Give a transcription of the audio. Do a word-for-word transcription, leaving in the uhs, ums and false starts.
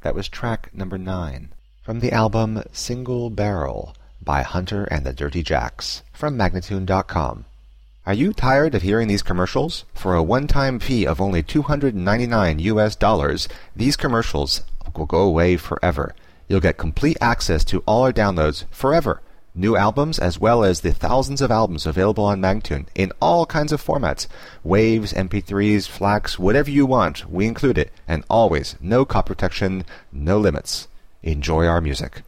That was track number nine from the album Single Barrel by Hunter and the Dirty Jacks from Magnatune dot com. Are you tired of hearing these commercials? For a one-time fee of only two hundred ninety-nine U S dollars, these commercials will go away forever. You'll get complete access to all our downloads forever. New albums as well as the thousands of albums available on Magnatune in all kinds of formats. Waves, M P threes, FLACs, whatever you want, we include it. And always, no copy protection, no limits. Enjoy our music.